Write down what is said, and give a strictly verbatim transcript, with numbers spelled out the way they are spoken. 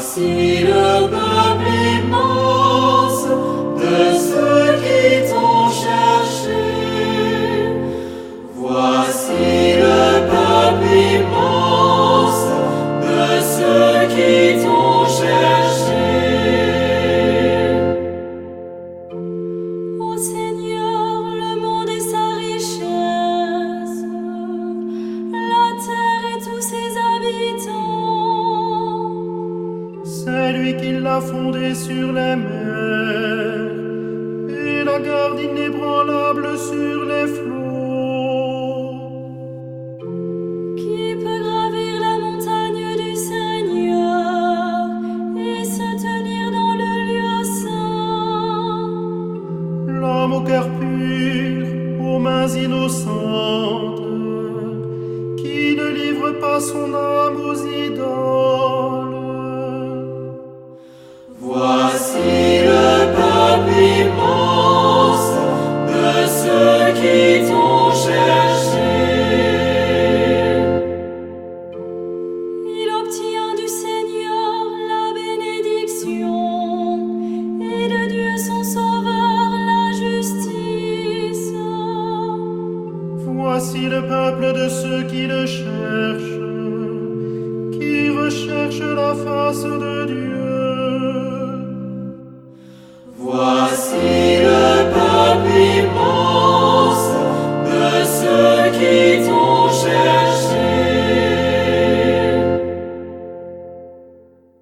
Voici le peuple immense de ceux qui t'ont cherché. Voici le peuple immense de ceux qui t'ont cherché. Ô Seigneur, le monde et sa richesse, la terre et tous ses habitants. C'est lui qui l'a fondé sur les mers et la garde inébranlable sur les flots. Qui peut gravir la montagne du Seigneur et se tenir dans le lieu saint? L'homme au cœur pur, aux mains innocentes, qui ne livre pas son âme aux idoles. Voici le peuple immense de ceux qui t'ont cherché. Il obtient du Seigneur la bénédiction et de Dieu son Sauveur la justice. Voici le peuple de ceux qui le cherchent, qui recherchent la face de Dieu.